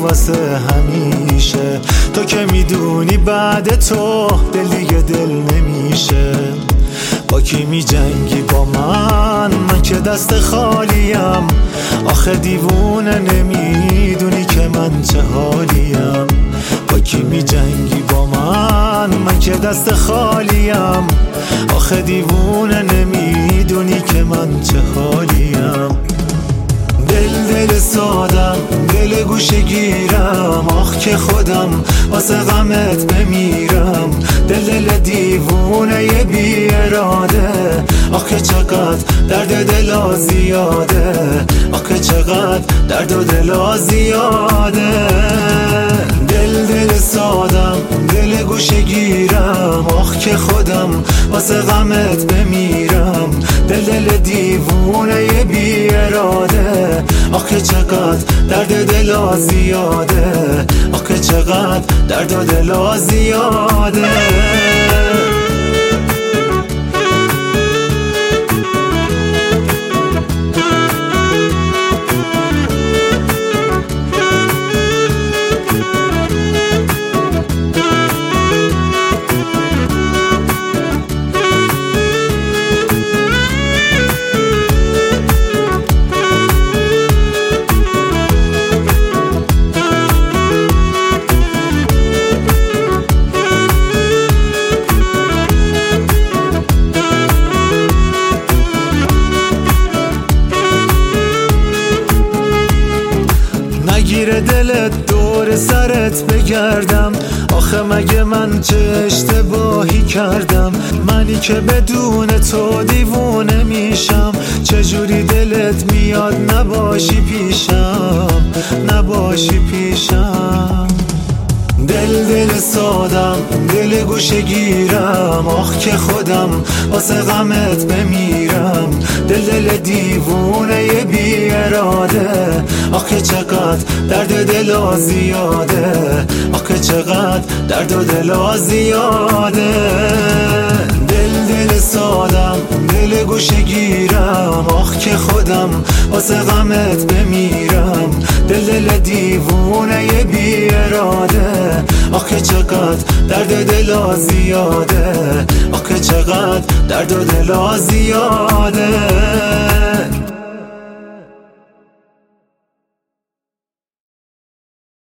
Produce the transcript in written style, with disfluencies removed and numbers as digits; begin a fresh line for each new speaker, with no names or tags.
واسه همیشه. تو که میدونی بعد تو دل دیگه دل نمیشه. با کی می جنگی با من که دست خالیم؟ آخه دیوونه نمیدونی که من چه حالیم. با کی می جنگی با من که دست خالیم؟ آخه دیوونه نمیدونی که من چه حالیم. دل سادم، دل گوشه گیرم، آخ که خودم واسه غمت بمیرم. دل دیوونه ی بی اراده، آخ که چقدر درد دلا زیاده، آخ که چقدر درد و دلا زیاده. دل سادم، دل گوشه گیرم، آخ که خودم واسه غمت بمیرم. دل دیوونه ی بی اراده، آخ که چقدر درد دلا زیاده، آخ که چقدر درد و دلا زیاده. نگیره دلت دور سرت بگردم، آخه مگه من چه اشتباهی کردم؟ منی که بدون تو دیوونه میشم. چجوری دلت میاد نباشی پیشم، نباشی پیشم. دل سادم، دل گوشه گیرم، آخ که خودم واسه غمت بمیرم. دل دیوونه ی بی اراده، آخ که چقدر درد دلا زیاده، آخ که چقدر درد و دلا زیاده. دل سادم، دل گوشه گیرم، آخ که خودم واسه غمت بمیرم. دل دیوونه ی بی اراده، آخ که چقدر درد دلا زیاده، آخ که چقدر درد و دلا زیاده.